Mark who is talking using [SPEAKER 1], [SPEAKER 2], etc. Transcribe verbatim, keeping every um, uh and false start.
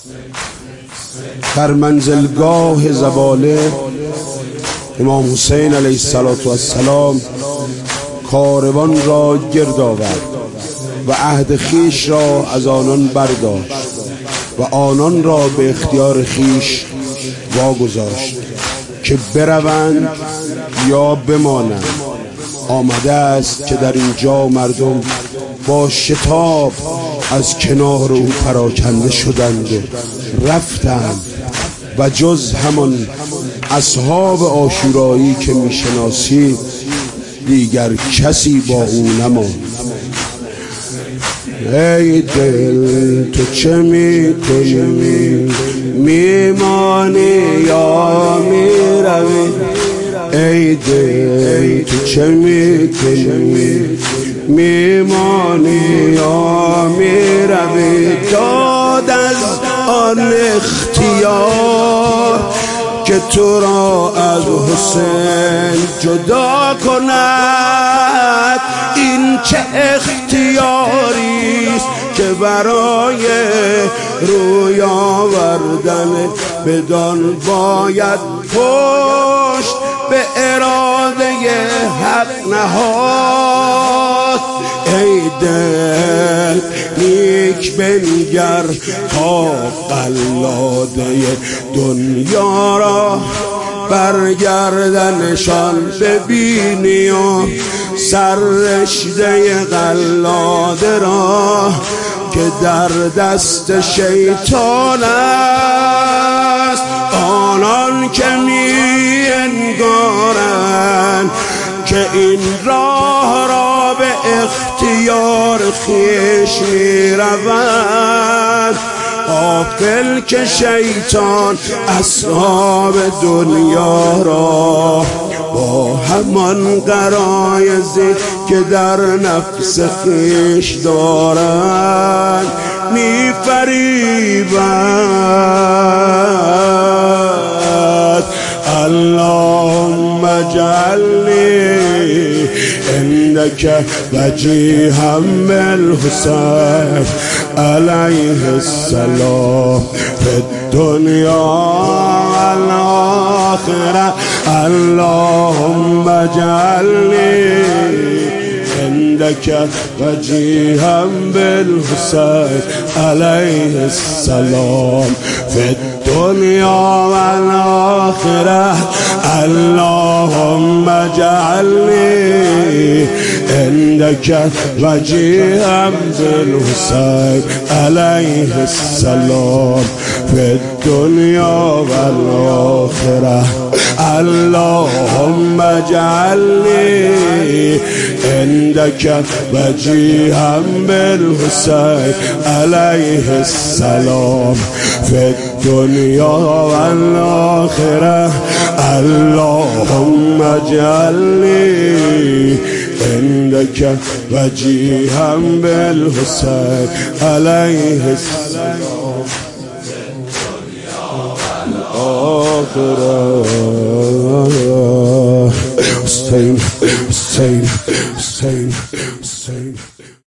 [SPEAKER 1] در منزلگاه زواله امام حسین علیه السلام کاروان را گرد آورد و عهد خیش را از آنان برداشت و آنان را به اختیار خیش واگذاشت که بروند یا بمانند. آمده است که در اینجا مردم با شتاب از کنار او پراکنده شدند و رفتند و جز همان اصحاب عاشورایی که میشناسید دیگر کسی با او نماند. ای دل تو چه میکنی، میمانی یا میروی؟ ای دل تو چه میکنی، میمانی یا میروی؟ داد از آن اختیار که تو را از حسین جدا کند. این چه اختیاری است که برای روی آوردن بدان باید پشت به اراده حق نهاد. ای دل نیک بنگر تا قلاده دنیا را برگردنشان ببینی و سررشته قلاده را که در دست شیطان است. آنان که می انگارند که این راه را به اختیار خیش می روند، غافل که شیطان اصحاب دنیا را با همان غرایزی که در نفس خیش دارند می فریبند. اللهم اجعلنی عندك وجيها بالحسين عليه السلام في الدنيا والآخرة. اللهم اجعلني عندك وجيها بالحسين عليه السلام في الدنيا والآخرة. اللهم اجعلني عندك وجيها بالحسين عليه السلام في الدنيا والآخرة. اللهم اجعلني عندك وجيها بالحسين عليه السلام في الدنيا والآخرة. اللهم اجعلني عندك وجيها بالحسين عليه السلام في الدنيا والآخرة. حسين حسين